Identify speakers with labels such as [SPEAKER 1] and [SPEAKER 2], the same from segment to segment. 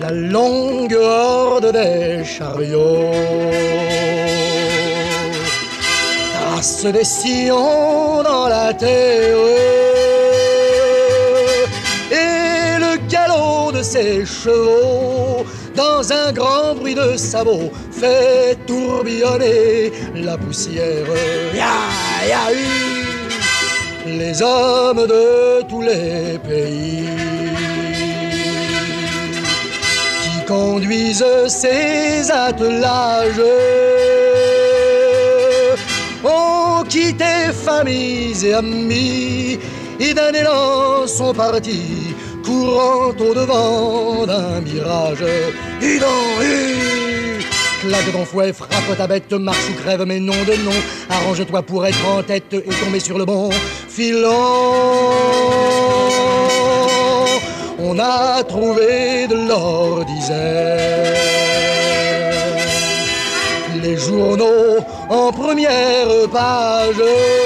[SPEAKER 1] la longue horde des chariots trace des sillons dans la terre, et le galop de ses chevaux dans un grand bruit de sabots fait tourbillonner la poussière. Ya, ya, les hommes de tous les pays qui conduisent ces attelages ont quitté familles et amis et d'un élan sont partis courant au devant d'un mirage. Claque ton fouet, frappe ta bête, marche ou crève, mais non de nom. Arrange-toi pour être en tête et tomber sur le bon filon. On a trouvé de l'or, disait les journaux en première page.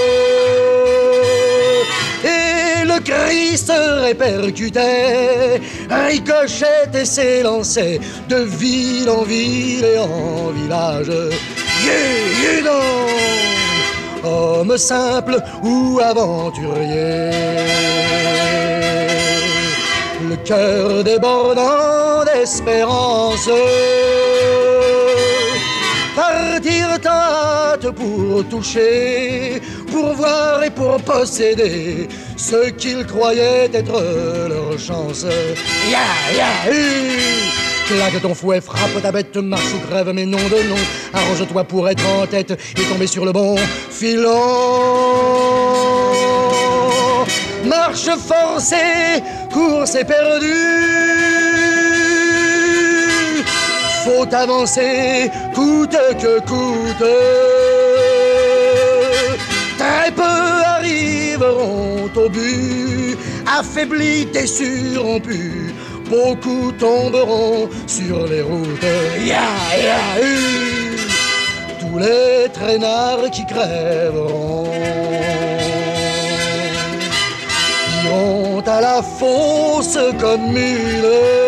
[SPEAKER 1] Et le cri se répercutait, ricochette et s'élançait de ville en ville et en village. Homme simple ou aventurier, le cœur débordant d'espérance, partirent en hâte pour toucher, pour voir et pour posséder ce qu'ils croyaient être leur chance. Ya, ya, claque ton fouet, frappe ta bête, marche ou crève, mais non de nom. Arrange-toi pour être en tête et tomber sur le bon filon. Marche forcée, course éperdue, faut avancer coûte que coûte. Très peu arriveront au but, affaiblis, déçus, rompus. Beaucoup tomberont sur les routes. Ya, ya, tous les traînards qui crèveront iront à la fosse commune.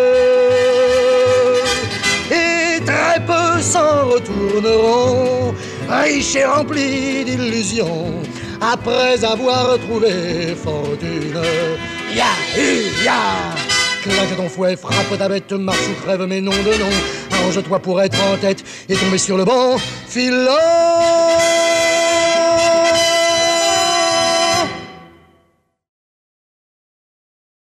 [SPEAKER 1] Très peu s'en retourneront, riches et remplis d'illusions, après avoir trouvé fortune. Ya, ya, claque ton fouet, frappe ta bête, marche ou crève, mais non de nom. Arrange-toi pour être en tête et tomber sur le bon filon.